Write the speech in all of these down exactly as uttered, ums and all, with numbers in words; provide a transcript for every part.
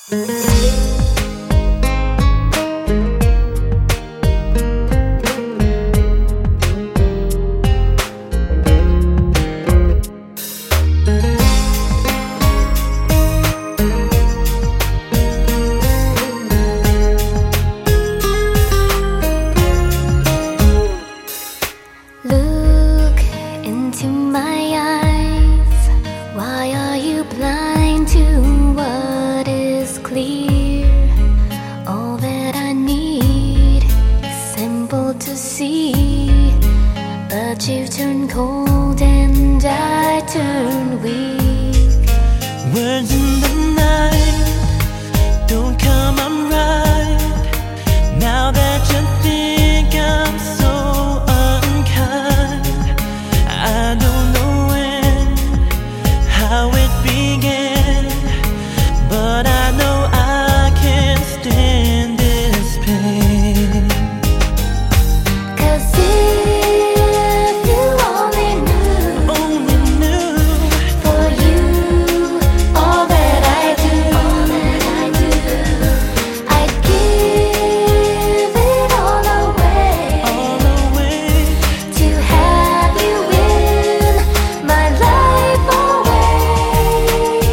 Look into my eyes. Why are you blind to what is clear? All that I need is simple to see, but you turn cold and I turn weak. Words in the night don't come out right. Now that you think I'm so unkind, I don't know when, how it began, but I know I can't stand this pain. 'Cause if you only knew, Only knew for you, all that I do, all that I do, I'd give it all away, all away. to have you in my life always.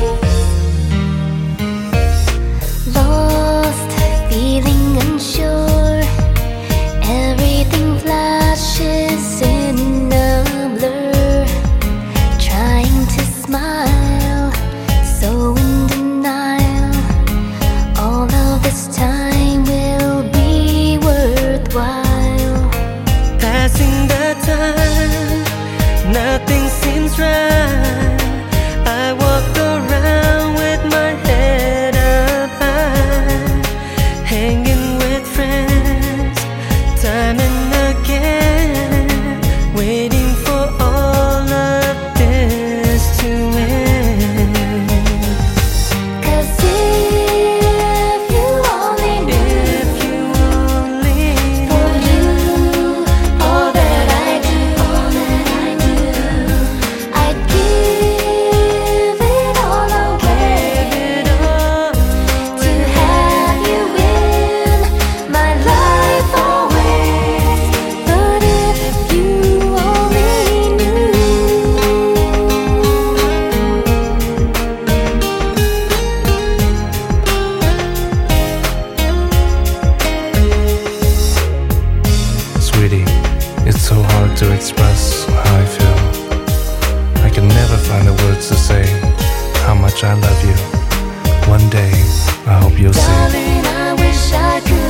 Lost, feeling unsure, everything flashes in a blur. Trying to smile, so in denial. All of this time will be worthwhile. Passing the time, nothing seems right. I walk around with my head up high, hanging with friends, time and again, waiting for all of this to end. 'Cause if you only knew, If you only for you, all that I do, all that I do, I'd give it all away, it all to have you in my life always. But if you only knew. Sweetie, it's so hard to express how I feel. I can never find the words to say how much I love you. One day, I hope you'll see. Darling, I wish I could